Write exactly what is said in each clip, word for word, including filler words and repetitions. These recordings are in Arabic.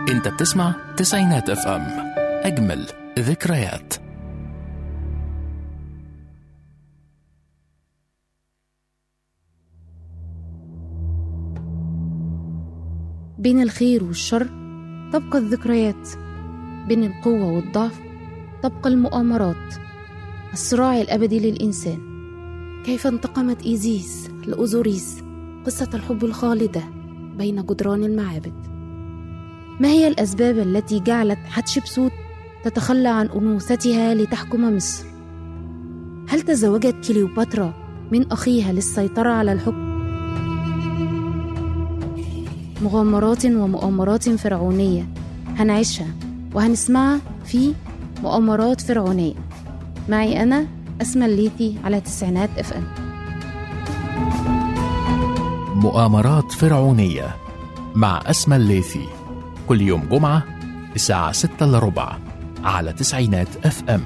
انت بتسمع تسعينات اف ام، اجمل ذكريات. بين الخير والشر تبقى الذكريات، بين القوة والضعف تبقى المؤامرات، الصراع الأبدي للإنسان. كيف انتقمت إيزيس لأوزوريس، قصة الحب الخالدة بين جدران المعابد. ما هي الأسباب التي جعلت حتشبسوت تتخلى عن أنوثتها لتحكم مصر؟ هل تزوجت كليوباترا من أخيها للسيطرة على الحكم؟ مغامرات ومؤامرات فرعونية هنعيشها وهنسمعها في مؤامرات فرعونية. معي أنا أسمى الليثي على تسعينات اف ام. مؤامرات فرعونية مع أسمى الليثي، كل يوم جمعة الساعة ستة إلا ربع على تسعينات اف ام.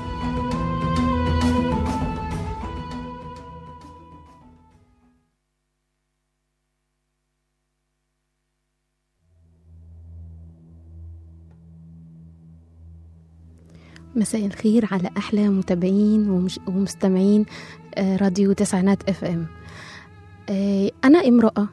مساء الخير على أحلى متابعين ومش ومستمعين راديو تسعينات اف ام. أنا امرأة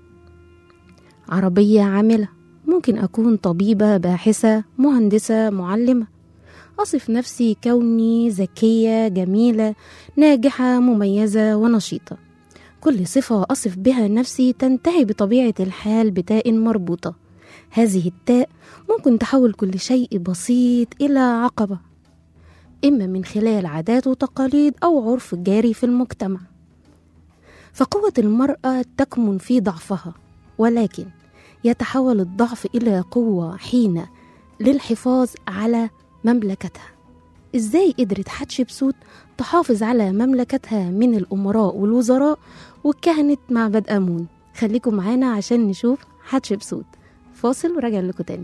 عربية عاملة، ممكن أكون طبيبة، باحثة، مهندسة، معلمة. أصف نفسي كوني ذكية، جميلة، ناجحة، مميزة ونشيطة. كل صفة أصف بها نفسي تنتهي بطبيعة الحال بتاء مربوطة. هذه التاء ممكن تحول كل شيء بسيط إلى عقبة، إما من خلال عادات وتقاليد أو عرف جاري في المجتمع. فقوة المرأة تكمن في ضعفها، ولكن يتحول الضعف إلى قوة حين للحفاظ على مملكتها. إزاي قدرت حتشبسوت تحافظ على مملكتها من الأمراء والوزراء والكهنة معبد آمون؟ خليكم معانا عشان نشوف حتشبسوت. فاصل وراجع لكم تاني.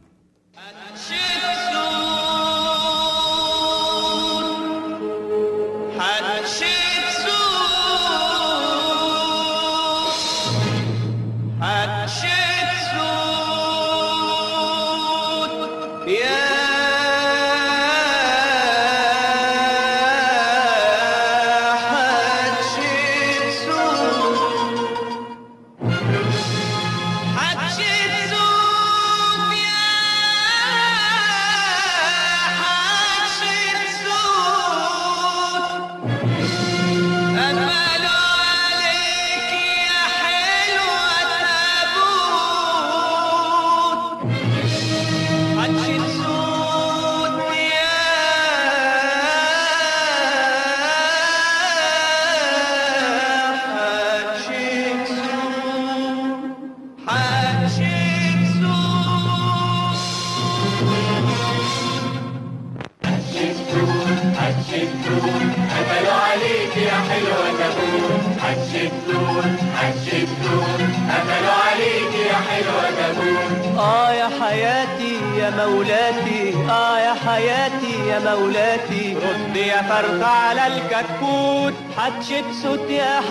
آه يا حياتي يا مولاتي، آه يا حياتي يا مولاتي، رد يا فرخة على الكتكوت. حتشبسوت يا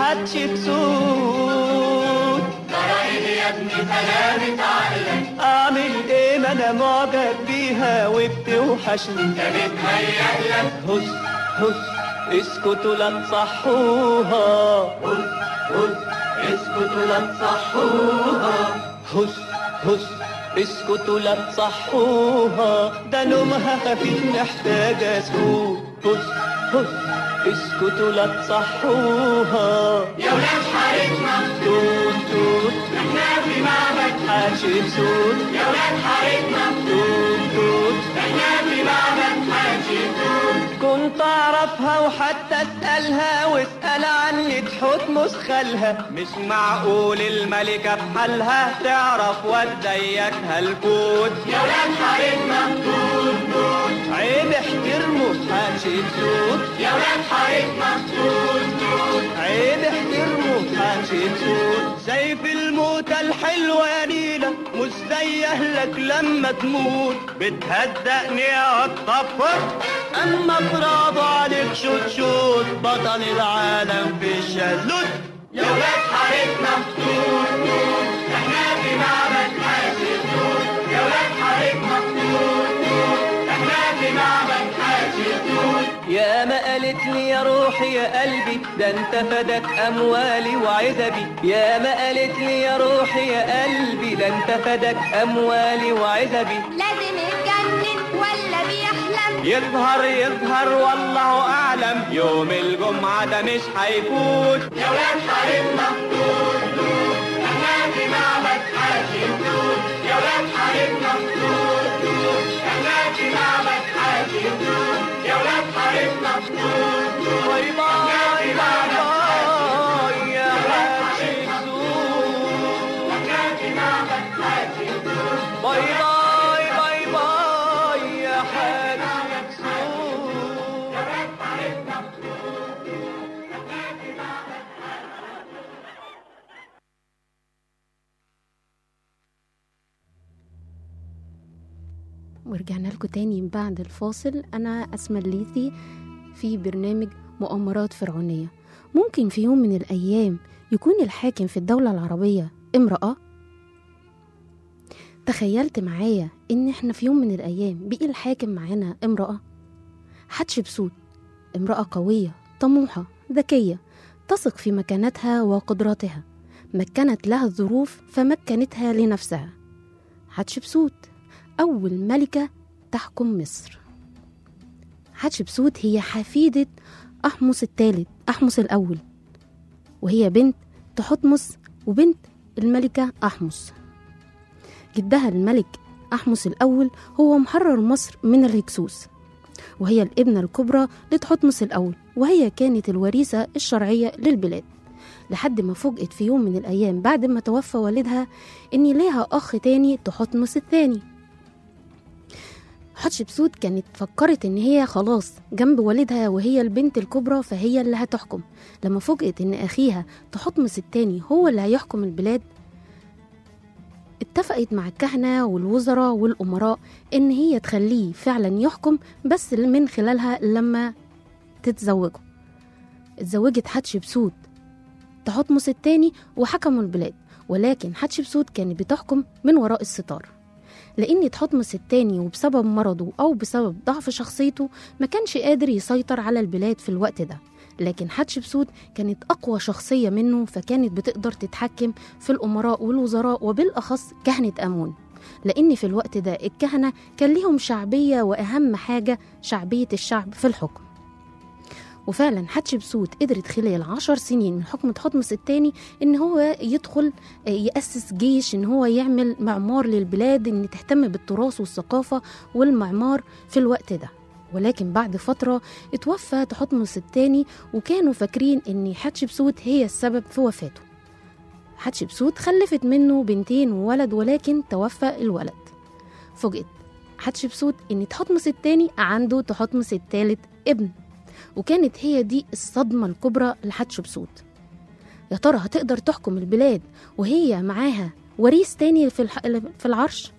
حتشبسوت، ضرائب يا ابني سلامة عقلك. أعمل إيه ما أنا معجب بيها وبتوحشني، يا بتهيأ لك. هس هس اسكتوا لا تصحوها، هس هس اسكتوا لا تصحوها، هس هس اسكتوا لا تصحوها، ده نومها خفيف محتاجة سكوت. هس هس اسكتوا لا تصحوها، يا ولاد حارتنا توت توت احنا في معبد حتشبسوت، يا ولاد حارتنا توت توت احنا في معبد حتشبسوت. كنت اعرفها وحتى اسألها واسأل عني تحتمس خالها، مش معقول الملكة بحالها تعرف وديكها الكوت. يا ولاد حارتنا توت توت عيب احترموا حتشبسوت، يا ولاد حارتنا توت توت عيب احترموا حتشبسوت. زي في الموتة الحلوة يا نيلة، مش زي اهلك لما تموت. بتهدأني يا الطفر، اما برافو عليك شوت شوت، بطل العالم في الشلوت. يا ولاد حارتنا توت توت احنا في معبد حتشبسوت، يا ولاد في معبد حتشبسوت. يا ما قالت لي يا روحي يا قلبي ده انت فدك اموالي وعزبي. يا ما قالت لي يا روحي يا قلبي ده انت فدك اموالي وعزبي. لازم يتجنن ولا بيحلم؟ يظهر يظهر والله اعلم يوم الجمعة ده مش هيفوت. يا ولاد حارتنا توت توت احنا في معبد حتشبسوت. يا ولاد حارتنا توت توت احنا في معبد حتشبسوت. يا ولاد حارتنا توت توت باي باي باي باي يا حتشبسوت. احنا في معبد حتشبسوت. باي باي باي باي يا حتشبسوت. يا ولاد حارتنا توت توت احنا في معبد. ورجعنا لكم تاني بعد الفاصل. أنا أسماء الليثي في برنامج مؤامرات فرعونية. ممكن في يوم من الأيام يكون الحاكم في الدولة العربية امرأة؟ تخيلت معايا إن إحنا في يوم من الأيام بقي الحاكم معانا امرأة؟ حتشبسوت امرأة قوية طموحة ذكية تثق في مكانتها وقدراتها، مكنت لها الظروف فمكنتها لنفسها. حتشبسوت أول ملكة تحكم مصر. حتشبسوت هي حفيدة أحمس الثالث أحمس الأول، وهي بنت تحتمس وبنت الملكة أحمس. جدها الملك أحمس الأول هو محرر مصر من الهكسوس، وهي الابنة الكبرى لتحتمس الأول، وهي كانت الوريثة الشرعية للبلاد، لحد ما فوجئت في يوم من الأيام بعد ما توفى والدها إن ليها أخ تاني تحتمس الثاني. حتشبسوت كانت فكرت إن هي خلاص جنب والدها وهي البنت الكبرى فهي اللي هتحكم. لما فوجئت إن أخيها تحتمس الثاني هو اللي هيحكم البلاد، اتفقت مع الكهنة والوزراء والأمراء إن هي تخليه فعلا يحكم، بس من خلالها لما تتزوجوا. اتزوجت حتشبسوت تحتمس الثاني وحكموا البلاد، ولكن حتشبسوت كانت بتحكم من وراء الستار، لأن تحتمس الثاني وبسبب مرضه أو بسبب ضعف شخصيته ما كانش قادر يسيطر على البلاد في الوقت ده. لكن حتشبسوت كانت أقوى شخصية منه، فكانت بتقدر تتحكم في الأمراء والوزراء وبالأخص كهنة آمون، لأن في الوقت ده الكهنة كان ليهم شعبية، وأهم حاجة شعبية الشعب في الحكم. وفعلا حتشبسوت قدرت خلال عشر سنين من حكم تحتمس الثاني إن هو يدخل يأسس جيش، إن هو يعمل معمار للبلاد، إن تهتم بالتراث والثقافة والمعمار في الوقت ده. ولكن بعد فترة اتوفى تحتمس الثاني، وكانوا فاكرين إن حتشبسوت هي السبب في وفاته. حتشبسوت خلفت منه بنتين وولد، ولكن توفى الولد. فوجئت حتشبسوت إن تحتمس الثاني عنده تحتمس الثالث ابن، وكانت هي دي الصدمة الكبرى لحتشبسوت. يا ترى هتقدر تحكم البلاد وهي معاها وريث تاني في, في العرش؟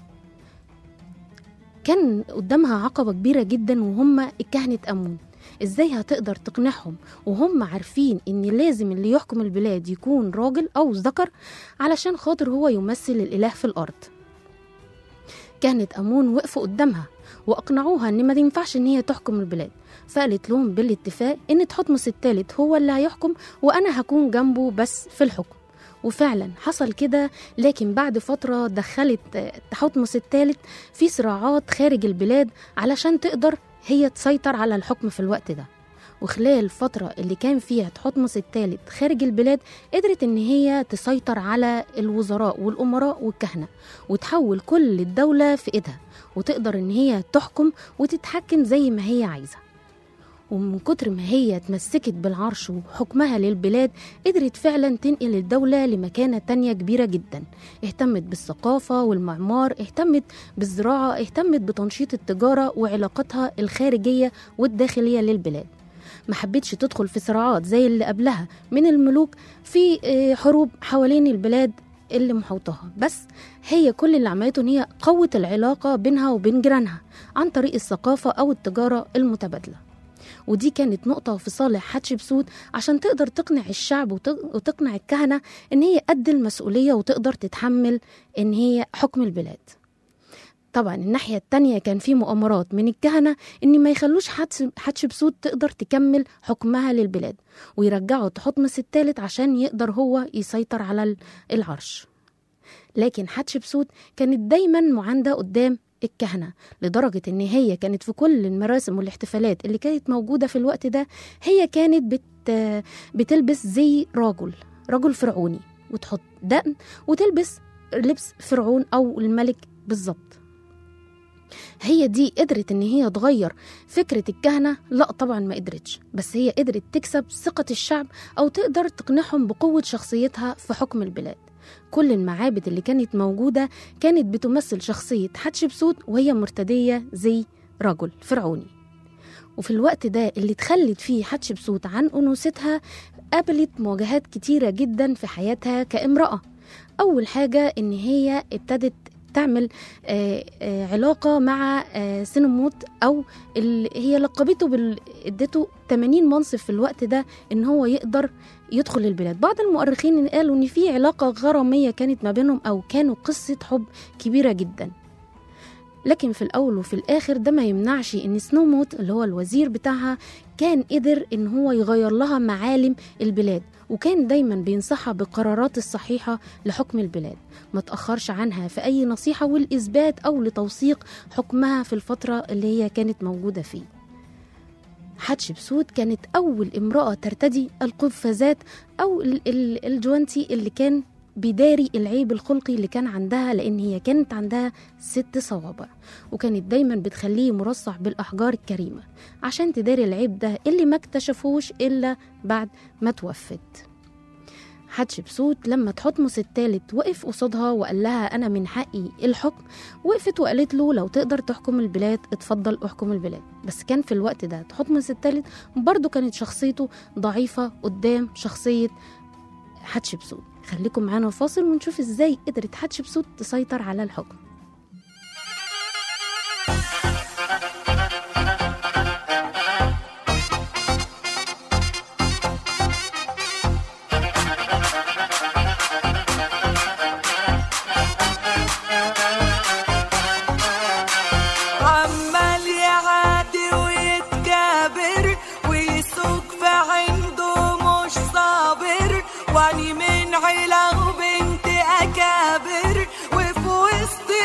كان قدامها عقبة كبيرة جدا، وهم الكهنة آمون. ازاي هتقدر تقنعهم وهم عارفين ان لازم اللي يحكم البلاد يكون راجل او ذكر علشان خاطر هو يمثل الإله في الأرض؟ كهنة آمون وقفوا قدامها وأقنعوها ان ما ينفعش ان هي تحكم البلاد، فقالت لهم بالاتفاق ان تحتمس الثالث هو اللي هيحكم وانا هكون جنبه بس في الحكم. وفعلا حصل كده، لكن بعد فترة دخلت تحتمس الثالث في صراعات خارج البلاد علشان تقدر هي تسيطر على الحكم في الوقت ده. وخلال الفترة اللي كان فيها تحتمس الثالث خارج البلاد قدرت ان هي تسيطر على الوزراء والأمراء والكهنة، وتحول كل الدولة في ايدها، وتقدر ان هي تحكم وتتحكم زي ما هي عايزة. ومن كتر ما هي اتمسكت بالعرش وحكمها للبلاد قدرت فعلا تنقل الدولة لمكانة تانية كبيرة جدا. اهتمت بالثقافة والمعمار، اهتمت بالزراعة، اهتمت بتنشيط التجارة وعلاقتها الخارجية والداخلية للبلاد. ما حبتش تدخل في صراعات زي اللي قبلها من الملوك في حروب حوالين البلاد اللي محوطها، بس هي كل اللي عملته ان هي قوت العلاقة بينها وبين جيرانها عن طريق الثقافة أو التجارة المتبادلة. ودي كانت نقطة في صالح حتشبسوت عشان تقدر تقنع الشعب وتقنع الكهنة ان هي قد المسؤولية وتقدر تتحمل ان هي حكم البلاد. طبعا الناحية التانية كان في مؤامرات من الكهنة إن ما يخلوش حتشبسوت تقدر تكمل حكمها للبلاد، ويرجعوا تحتمس الثالث عشان يقدر هو يسيطر على العرش. لكن حتشبسوت كانت دايما معاندة قدام الكهنة، لدرجة إن هي كانت في كل المراسم والاحتفالات اللي كانت موجودة في الوقت ده هي كانت بت بتلبس زي راجل رجل فرعوني، وتحط دقن وتلبس لبس فرعون أو الملك بالظبط. هي دي قدرت إن هي تغير فكرة الكهنة؟ لا طبعا ما قدرتش، بس هي قدرت تكسب ثقة الشعب أو تقدر تقنعهم بقوة شخصيتها في حكم البلاد. كل المعابد اللي كانت موجودة كانت بتمثل شخصية حتشبسوت وهي مرتدية زي رجل فرعوني. وفي الوقت ده اللي تخلت فيه حتشبسوت عن أنوثتها قابلت مواجهات كتيرة جدا في حياتها كامرأة. أول حاجة إن هي ابتدت تعمل آآ آآ علاقة مع سنموت، أو اللي هي لقبته بال... ادته ثمانين منصب في الوقت ده إن هو يقدر يدخل البلاد. بعض المؤرخين قالوا إن في علاقة غرامية كانت ما بينهم، أو كانوا قصة حب كبيرة جدا. لكن في الأول وفي الآخر ده ما يمنعش إن سنوموت اللي هو الوزير بتاعها كان قدر إن هو يغير لها معالم البلاد، وكان دايما بينصحها بالقرارات الصحيحة لحكم البلاد، ما تأخرش عنها في أي نصيحة والإثبات أو لتوثيق حكمها في الفترة اللي هي كانت موجودة فيه. حتشبسوت كانت أول امرأة ترتدي القفازات أو الجوانتي اللي كان بداري العيب الخلقي اللي كان عندها، لأن هي كانت عندها ست صوابع، وكانت دايما بتخليه مرصع بالأحجار الكريمة عشان تداري العيب ده اللي ما اكتشفوش إلا بعد ما توفت. حتشبسوت لما تحتمس الثالث وقف قصادها وقال لها أنا من حقي الحكم، وقفت وقالت له لو تقدر تحكم البلاد اتفضل احكم البلاد. بس كان في الوقت ده تحتمس الثالث برضو كانت شخصيته ضعيفة قدام شخصية حتشبسوت. خليكم معانا فاصل ونشوف ازاي قدرت حتشبسوت تسيطر على الحكم. عمال يعادي ويتكابر ويسوق في عنده مش صابر، واني من عيلة وبنت أكابر وفي وسط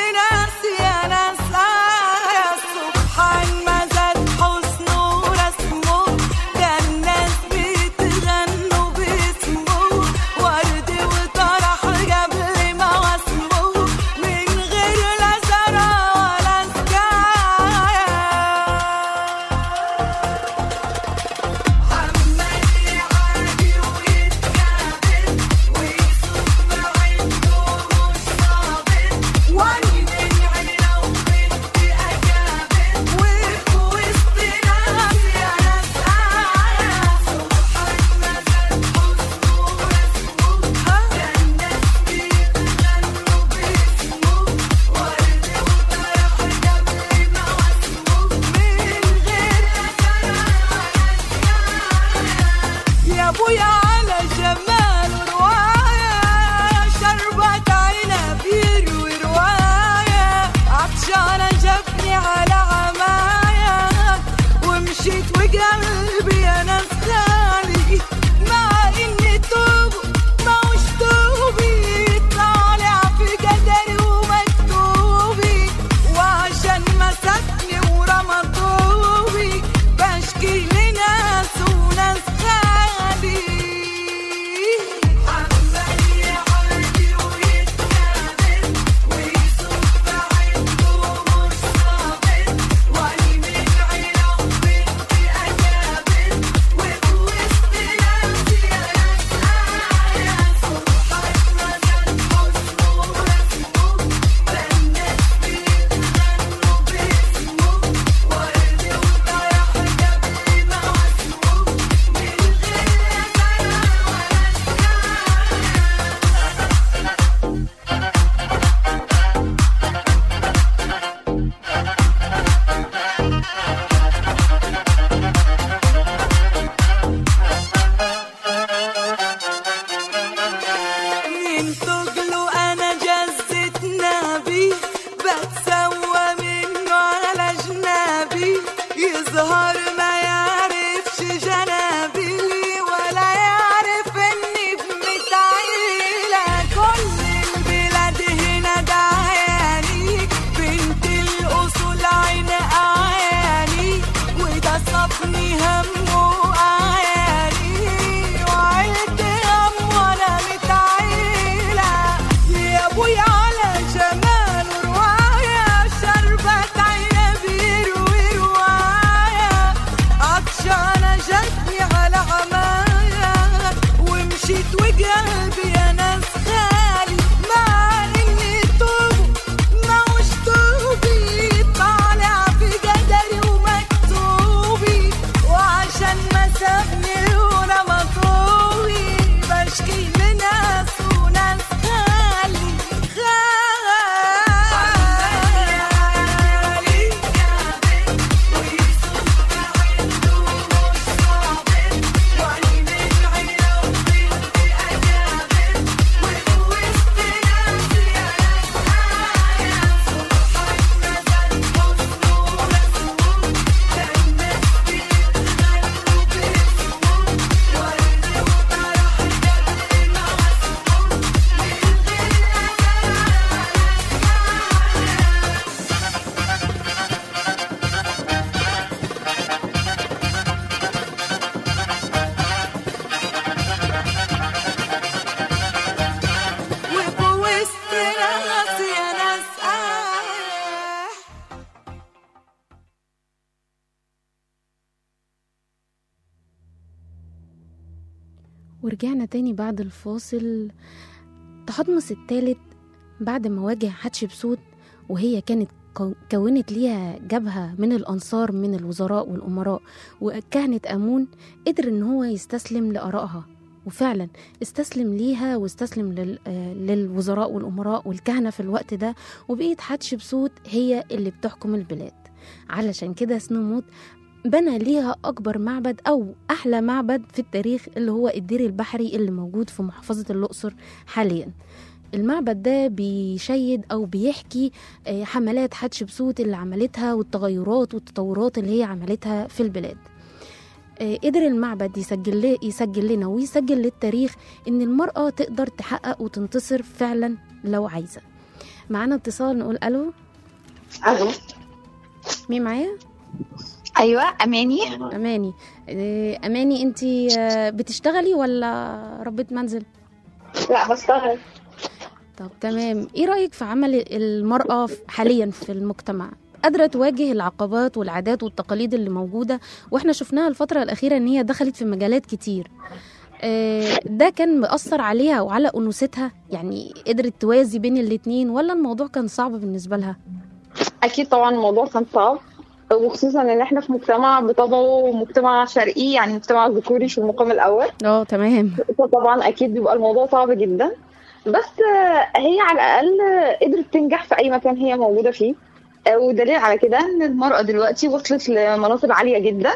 ورجعنا تاني بعد الفاصل. تحتمس الثالث بعد ما واجه حتشبسوت وهي كانت كو- كونت ليها جبهة من الأنصار من الوزراء والأمراء وكهنة آمون، قدر إن هو يستسلم لآرائها، وفعلا استسلم ليها واستسلم لل... آه، للوزراء والأمراء والكهنة في الوقت ده، وبقيت حتشبسوت هي اللي بتحكم البلاد. علشان كده سنوموت بنى ليها أكبر معبد أو أحلى معبد في التاريخ اللي هو الدير البحري اللي موجود في محافظة الأقصر حاليا. المعبد ده بيشيد أو بيحكي آه، حملات حتشبسوت اللي عملتها والتغيرات والتطورات اللي هي عملتها في البلاد. آه، قدر المعبد يسجل, لي يسجل لنا ويسجل للتاريخ إن المرأة تقدر تحقق وتنتصر فعلا لو عايزة. معانا اتصال، نقول ألو. الو. مين معايا؟ ايوه اماني. أماني. آه، أماني أنتي آه، بتشتغلي ولا ربة منزل؟ لا بشتغل. طب تمام، ايه رأيك في عمل المرأة حاليا في المجتمع؟ قادرة تواجه العقبات والعادات والتقاليد اللي موجودة، واحنا شفناها الفترة الأخيرة ان هي دخلت في مجالات كتير. آه، ده كان مأثر عليها وعلى أنوثتها؟ يعني قدرت توازي بين الاتنين ولا الموضوع كان صعب بالنسبة لها؟ اكيد طبعا الموضوع كان صعب، وخصوصا ان احنا في مجتمع بطبعه مجتمع شرقي، يعني مجتمع ذكوري في المقام الاول. اه تمام. فطبعا اكيد بيبقى الموضوع صعب جدا، بس آه، هي على الاقل قدرت تنجح في اي مكان هي موجوده فيه. آه، ودليل على كده ان المراه دلوقتي وصلت لمناصب عاليه جدا.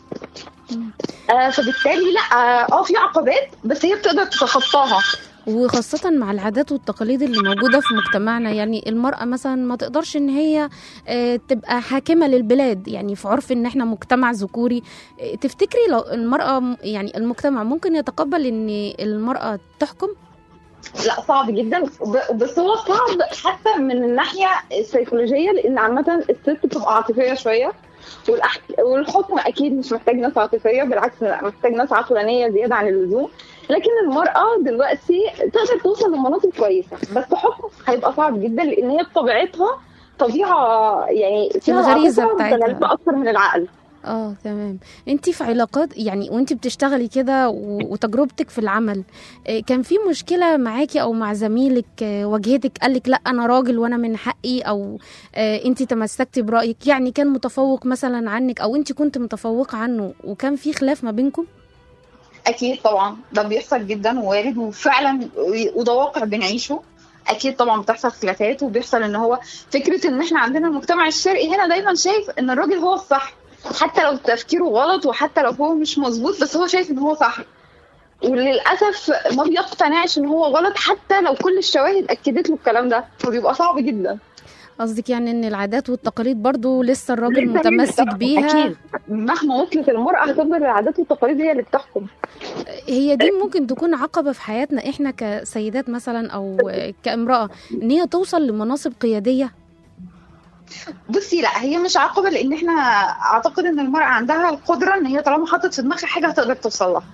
آه، فبالتالي لا اه في عقبات بس هي بتقدر تتخطاها. وخاصة مع العادات والتقاليد اللي موجودة في مجتمعنا، يعني المرأة مثلا ما تقدرش ان هي آه، تبقى حاكمة للبلاد، يعني في عرف ان احنا مجتمع ذكوري. آه، تفتكري لو المرأة م- يعني المجتمع ممكن يتقبل ان المرأة تحكم؟ لا صعب جدا، ب- بس هو صعب حتى من الناحيه السيكولوجيه، لان عامه الست بتبقى عاطفيه شويه، والأح... والحكم اكيد مش محتاج ناس عاطفيه، بالعكس لا، محتاج ناس عقلانيه زياده عن اللزوم. لكن المراه دلوقتي تقدر توصل لمناطق كويسه، بس حكم هيبقى صعب جدا لان هي بطبيعتها طبيعه يعني فيها الغريزة العاطفة بتاعتها. متغلبة اكتر من العقل. اه تمام. انتي في علاقات يعني وانتي بتشتغلي كده و- وتجربتك في العمل، آه، كان في مشكلة معاكي او مع زميلك آه، واجهتك قالك لا انا راجل وانا من حقي، او آه، انتي تمسكتي برأيك، يعني كان متفوق مثلا عنك او انتي كنت متفوقة عنه وكان في خلاف ما بينكم؟ اكيد طبعا ده بيحصل جدا ووارد وفعلا، وده واقع بنعيشه. اكيد طبعا بتحصل خلافات، وبيحصل ان هو فكره ان احنا عندنا المجتمع الشرقي هنا دايما شايف ان الراجل هو الصح، حتى لو تفكيره غلط وحتى لو هو مش مظبوط، بس هو شايف ان هو صح. وللاسف ما بيقتنعش ان هو غلط حتى لو كل الشواهد اكدت له الكلام ده، فبيبقى صعب جدا. قصدك يعني ان العادات والتقاليد برضو لسه الراجل لسه هي متمسك اللي بتحكم. بيها؟ اكيد مهما وصلت المراه هتفضل العادات والتقاليد هي اللي بتحكم. هي دي ممكن تكون عقبة في حياتنا احنا كسيدات مثلا او كامرأة، ان هي توصل لمناصب قيادية؟ بصي لا هي مش عقبه، لان احنا اعتقد ان المراه عندها القدره ان هي طالما حطت في دماغها حاجه هتقدر توصل لها.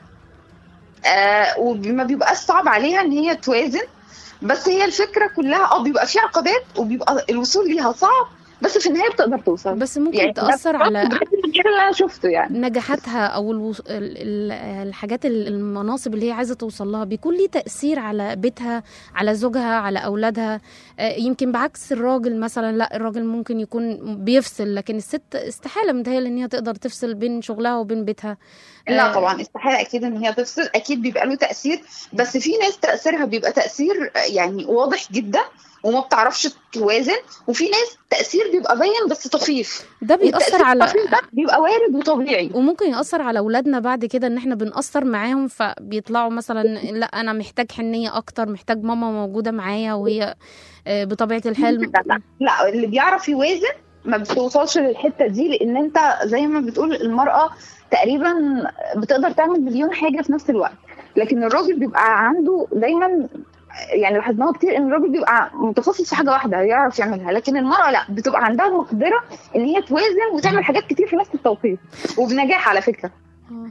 آه وما بيبقاش صعب عليها ان هي توازن، بس هي الفكره كلها اه بيبقى في عقبات وبيبقى الوصول ليها صعب، بس في النهايه بتقدر توصل. بس ممكن يعني تأثر على ده اللي انا شفته يعني. نجاحاتها او الوص... ال- ال- الحاجات ال- المناصب اللي هي عايزه توصل لها، بيكون ليه تاثير على بيتها، على زوجها، على اولادها. آه، يمكن بعكس الراجل مثلا، لا الراجل ممكن يكون بيفصل، لكن الست استحاله متهيألي ان هي تقدر تفصل بين شغلها وبين بيتها. لا آه، طبعا استحاله اكيد ان هي تفصل، اكيد بيبقى له تاثير، بس في ناس تاثيرها بيبقى تاثير يعني واضح جدا وما بتعرفش توازن، وفي ناس تاثير بيبقى باين بس طفيف. ده بيأثر والتأثير على الطفيف ده بيبقى وارد وطبيعي، وممكن يأثر على أولادنا بعد كده، إن إحنا بنأثر معاهم فبيطلعوا مثلا لا أنا محتاج حنية أكتر، محتاج ماما موجودة معايا وهي آه، بطبيعة الحال. لا, لا, لا اللي بيعرف يوازن ما بتوصلش للحته دي، لان انت زي ما بتقول المراه تقريبا بتقدر تعمل مليون حاجه في نفس الوقت، لكن الراجل بيبقى عنده دايما، يعني لاحظناها كتير ان الراجل بيبقى متخصص في حاجه واحده يعرف يعملها، لكن المراه لا بتبقى عندها المقدره ان هي توازن وتعمل حاجات كتير في نفس التوقيت وبنجاح على فكره. آه.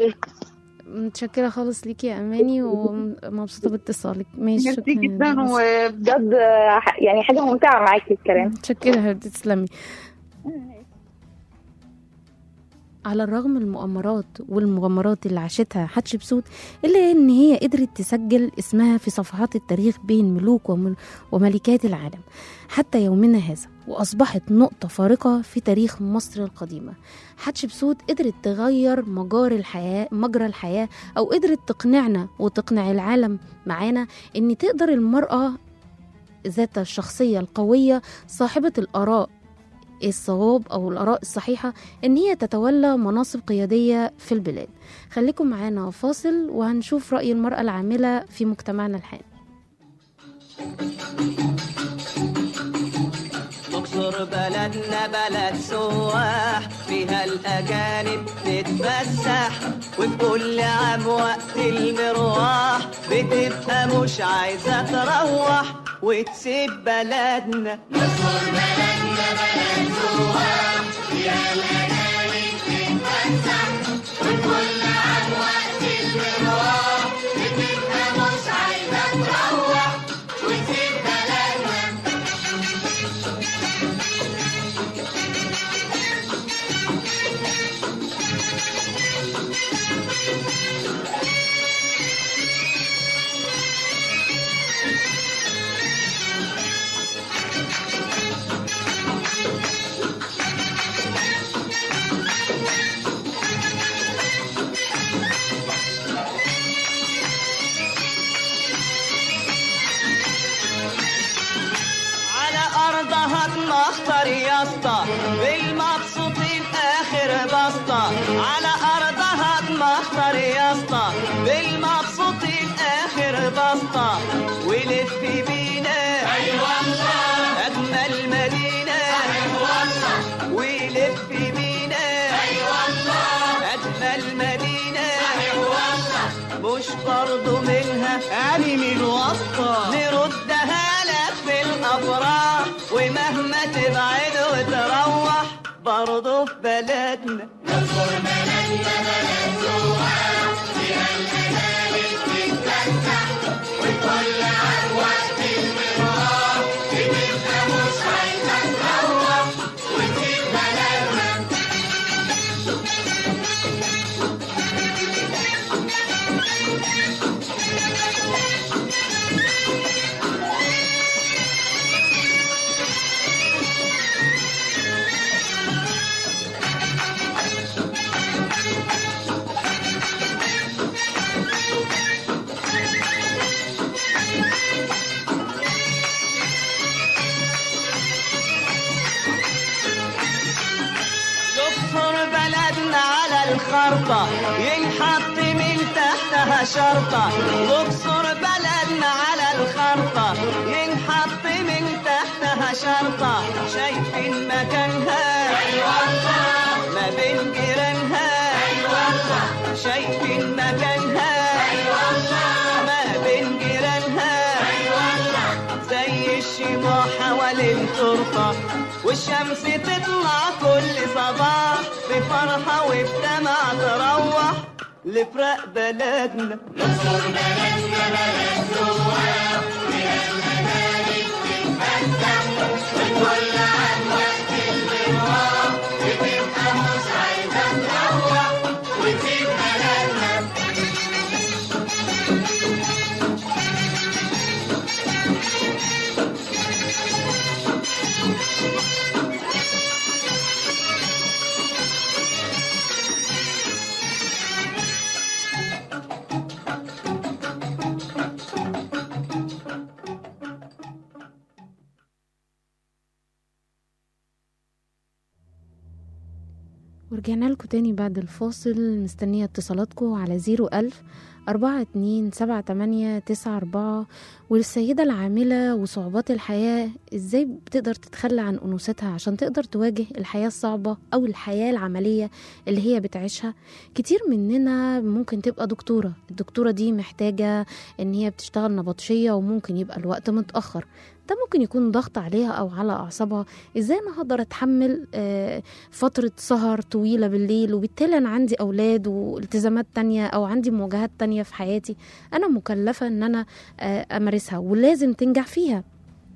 متشكرة خالص ليكي يا أماني ومبسوطة باتصالك. ماشي، ميرسي شكرا جدا، وبجد يعني حاجه ممتعه معاكي الكلام. متشكرة يا حبيبتي، تسلمي. على الرغم من المؤامرات والمغامرات اللي عاشتها حتشبسوت، إلا إن هي قدرت تسجل اسمها في صفحات التاريخ بين ملوك ومل- وملكات العالم حتى يومنا هذا، وأصبحت نقطة فارقة في تاريخ مصر القديمة. حتشبسوت قدرت تغير مجار الحياة مجرى الحياة، أو قدرت تقنعنا وتقنع العالم معانا إن تقدر المرأة ذات الشخصية القوية صاحبة الآراء الصواب أو الآراء الصحيحة إن هي تتولى مناصب قيادية في البلاد. خليكم معانا فاصل وهنشوف رأي المرأة العاملة في مجتمعنا الحالي. مصر بلدنا بلد سواح، فيها الأجانب تتفسح، وفي كل عام وقت المروح بتبقى مش عايزة تروح وتسيب بلدنا. مصر بلدنا بلد سواح، فيها الأجانب تتفسح، وكل عام وقت المروح بتبقى مش عايزة تروح وتسيب بلدنا. مختار يا اسطى بالمبسوطين اخر بسطة، على ارضها مختار يا اسطى بالمبسوطين اخر بسطة، ولف بينا اي والله اجمل مدينة، اي والله ولف بينا اي والله اجمل مدينة، اي والله مش برضو منها يعني من الوسطى نردها لك في الافراح، ومهما تبعد وتروح برضو في بلدنا. مصر بلدنا بلد سواح، فيها الأجانب تتفسح، وكل عام وقت المروح بتبقى مش عايزة تروح وتسيب بلدنا. الاقصر بلدنا على الخرطة ينحط من تحتها شرطة، الاقصر بلدنا على الخرطة ينحط من تحتها شرطة، شايفين مكانها أي والله ما بين جيرانها، أي والله شايفين مكانها أي والله ما بين جيرانها، أي والله زي الشموع حوالين ترطة، والشمس تطلع كل صباح بفرحة وبدمع تروح لفراق بلدنا. مصر بلدنا بلد سواح، فيها الأجانب تتفسح، وكل عام وقت المروح بتبقى مش عايزة تروح وتسيب بلدنا. ورجعنا لكم تاني بعد الفاصل، مستنية اتصالاتكم على زيرو ألف أربعة اتنين سبعة تمانية تسعة أربعة. والسيدة العاملة وصعوبات الحياة ازاي بتقدر تتخلى عن أنوثتها عشان تقدر تواجه الحياة الصعبة أو الحياة العملية اللي هي بتعيشها. كتير مننا ممكن تبقى دكتورة، الدكتورة دي محتاجة ان هي بتشتغل نبطشية وممكن يبقى الوقت متأخر، ده ممكن يكون ضغط عليها أو على أعصابها. إزاي أنا هقدر أتحمل فترة سهر طويلة بالليل، وبالتالي أنا عندي أولاد والتزامات تانية أو عندي مواجهات تانية في حياتي أنا مكلفة أن أنا أمارسها ولازم تنجح فيها.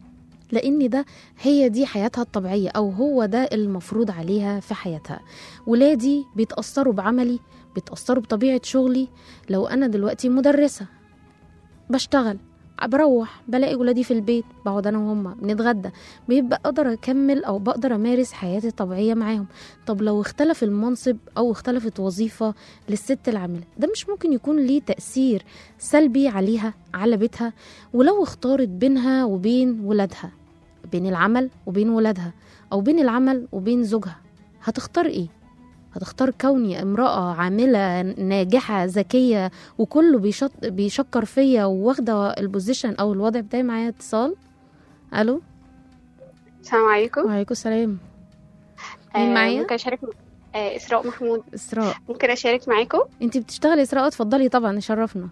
لأن ده هي دي حياتها الطبيعية، أو هو ده المفروض عليها في حياتها. ولادي بيتأثروا بعملي، بيتأثروا بطبيعة شغلي. لو أنا دلوقتي مدرسة بشتغل، بروح بلاقي ولادي في البيت، بقعد انا وهم بنتغدى، بيبقى اقدر اكمل او بقدر امارس حياتي الطبيعيه معاهم. طب لو اختلف المنصب او اختلفت وظيفه للست العامله، ده مش ممكن يكون ليه تاثير سلبي عليها على بيتها؟ ولو اختارت بينها وبين ولادها، بين العمل وبين ولادها، او بين العمل وبين زوجها، هتختار ايه؟ هتختار كوني امرأة عاملة ناجحة ذكية وكله بيشط بيشكر فيا واخدة البوزيشن أو الوضع بتاعي؟ معايا اتصال. ألو، السلام عليكم. وعليكم السلام. مين معايا؟ ممكن أشارك؟ آه إسراء محمود. إسراء، ممكن أشارك معاكم؟ أنتي بتشتغلي إسراء؟ اتفضلي طبعا، شرفنا.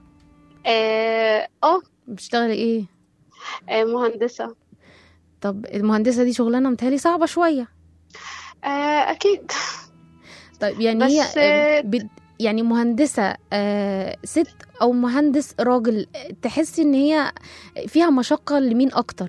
اه آه. بتشتغلي إيه؟ آه مهندسة. طب المهندسة دي شغلانة متهيألي صعبة شوية. آه أكيد. طيب يعني هي آه بد... يعني مهندسة آه ست أو مهندس راجل، تحسي إن هي فيها مشقة لمين أكتر؟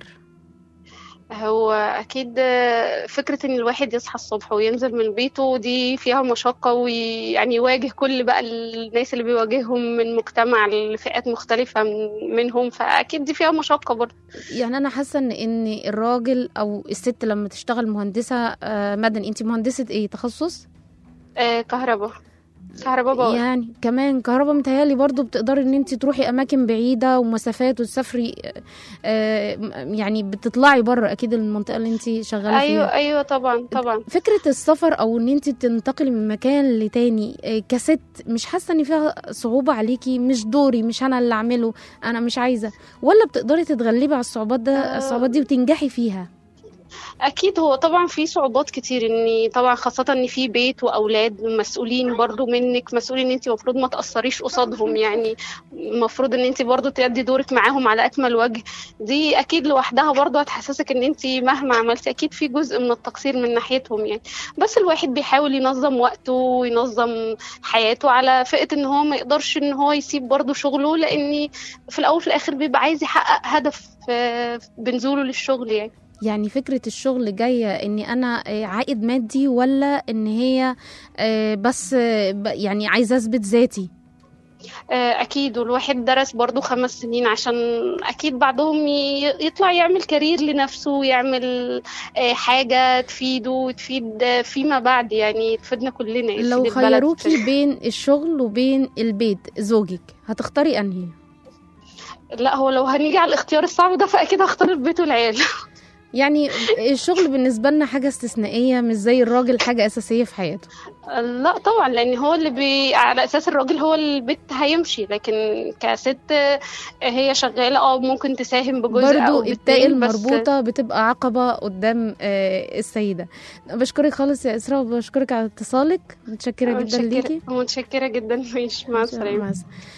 هو أكيد فكرة إن الواحد يصحى الصبح وينزل من بيته دي فيها مشقة، ويعني يواجه كل بقى الناس اللي بيواجههم من مجتمع لفئات مختلفة منهم، فأكيد دي فيها مشقة برضه. يعني أنا حاسة إن إن الراجل أو الست لما تشتغل مهندسة آه مدني، أنتي مهندسة إيه تخصص؟ آه كهرباء. كهرباء باور. يعني كمان كهرباء متهيألي برضو بتقدري ان انت تروحي اماكن بعيده ومسافات وتسافري، آه يعني بتطلعي بره اكيد المنطقه اللي انت شغاله ايوه فيها. ايوه طبعا طبعا. فكره السفر او ان انت تنتقلي من مكان لتاني آه كست، مش حاسه ان فيها صعوبه عليكي؟ مش دوري، مش انا اللي اعمله، انا مش عايزه، ولا بتقدري تتغلبي على الصعوبات ده آه الصعوبات دي وتنجحي فيها؟ اكيد هو طبعا في صعوبات كتير، ان طبعا خاصه ان في بيت واولاد مسؤولين برضو منك، مسؤولين ان انت المفروض ما تاثريش قصادهم، يعني المفروض ان انت برضو تأدي دورك معاهم على اكمل وجه. دي اكيد لوحدها برضو هتحسسك ان انت مهما عملتي اكيد في جزء من التقصير من ناحيتهم يعني. بس الواحد بيحاول ينظم وقته وينظم حياته على فئه ان هو ما يقدرش ان هو يسيب برضو شغله، لان في الاول في الاخر بيبقى عايز يحقق هدف بنزوله للشغل يعني. يعني فكرة الشغل جاية اني انا عائد مادي، ولا ان هي بس يعني عايزة اثبت ذاتي؟ اكيد، والواحد درس برضو خمس سنين عشان اكيد بعدهم يطلع يعمل كارير لنفسه ويعمل حاجة تفيده وتفيد فيما بعد، يعني تفيدنا كلنا. لو خيروكي بين الشغل وبين البيت زوجك، هتختاري انهي؟ لا، هو لو هنيجي على الاختيار الصعب ده فاكيد هختار البيت والعيال. يعني الشغل بالنسبة لنا حاجة استثنائية، مش زي الراجل حاجة أساسية في حياته. لا طبعا، لأن هو اللي بي... على أساس الراجل هو البيت هيمشي، لكن كست هي شغالة اه ممكن تساهم بجزء أو برضو التاء المربوطة بتبقى عقبة قدام السيدة. بشكرك خالص يا إسراء، بشكرك على اتصالك، متشكرة جدا ليكي. متشكرة جدا. ماشي، مع السلامة.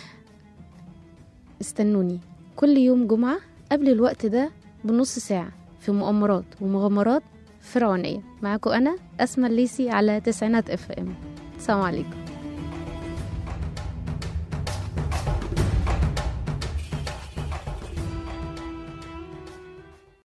استنوني كل يوم جمعة قبل الوقت ده بنص ساعة في مؤامرات ومغامرات فرعونية. معاكم أنا أسماء الليثي على تسعينات اف ام. السلام عليكم.